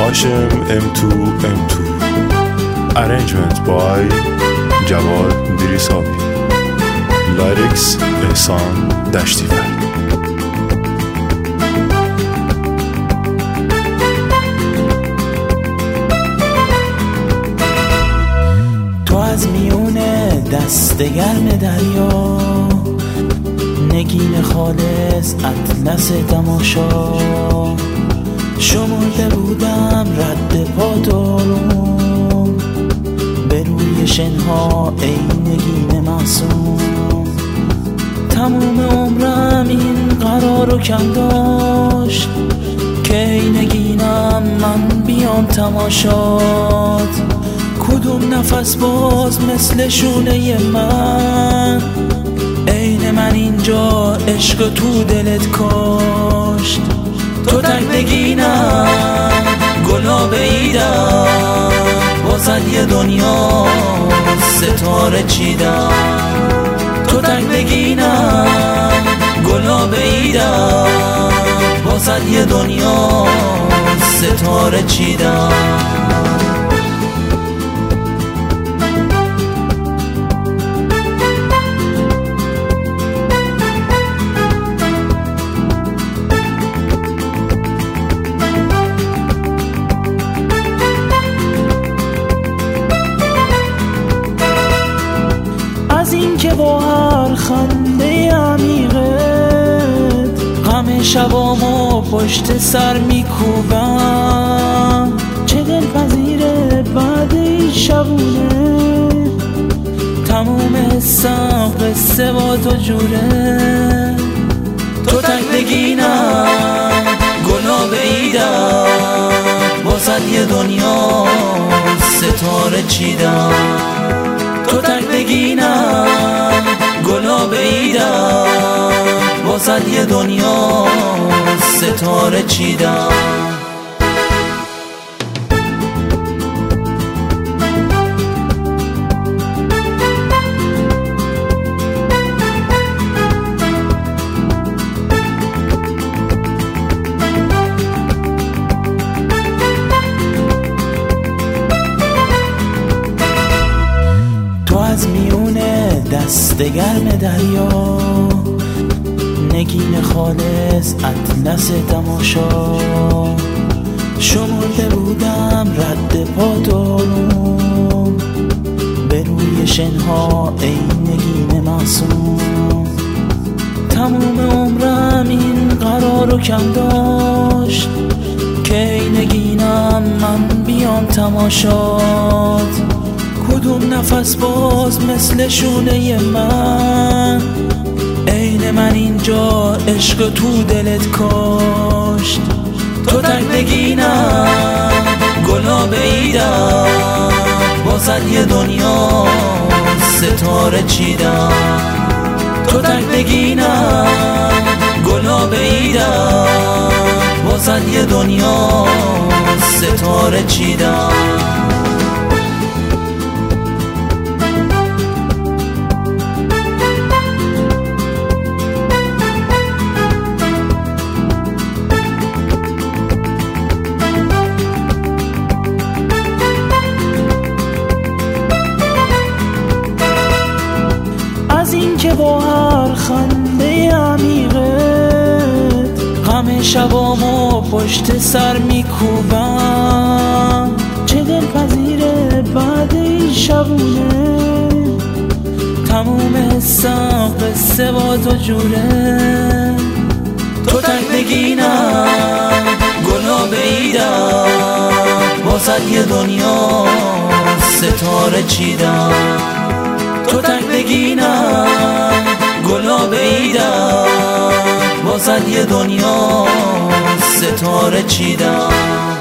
Hashim M2M2. Arrangement by Jawad Dirisabi. Lyrics Ehsan Dashtivar. تو از میونه دست گرم دریا، نگین خالص اطلس تماشا، شمرده بودم رد پا دارم به روی شنها ای نگین معصوم. تموم عمرم این قرارو کم داشت که ای نگینم من بیام تماشات. کدوم نفس باز مثل شونه من، عین من اینجا عشق تو دلت کاشت. تو تک نگینم گلاب ایدم، بازد یه دنیا ستاره چیدم. تو تک نگینم گلاب ایدم، بازد یه دنیا ستاره چیدم. از این که با هر خنده عمیقت غم شبامو پشت سر میکوبم. چه دلپذیره بعد این شبونه، تموم حسم قصه با تو جوره. تو تک نگینم گلاب ایدم، بازد یه دنیا ستاره چیدم. تو تک نگینم گلاب ایدم، بازد یه دنیا ستاره چیدم. از میونه دست گرم دریا، نگین خالص اطلس تماشا، شمرده بودم رد پا دارم به روی شنها ای نگین معصوم. تموم عمرم این قرارو کم داشت که ای نگینم من بیام تماشات. کدوم نفس باز مثل شونه من، عین من اینجا عشق تو دلت کاشت. تو تک نگینم گلاب ایدم، بازد یه دنیا ستاره چیدم. تو تک نگینم گلاب ایدم، بازد یه دنیا ستاره چیدم. از این که با هر خنده عمیقت غم شبامو پشت سر میکوبم. چه دلپذیره بعد این شبونه، تموم حسم قصه با تو جوره. تو تک نگینم گلاب ایدم، بازد یه دنیا ستاره چیدم. تو تک نگینم گلاب ایدم، بازد یه دنیا ستاره چیدم.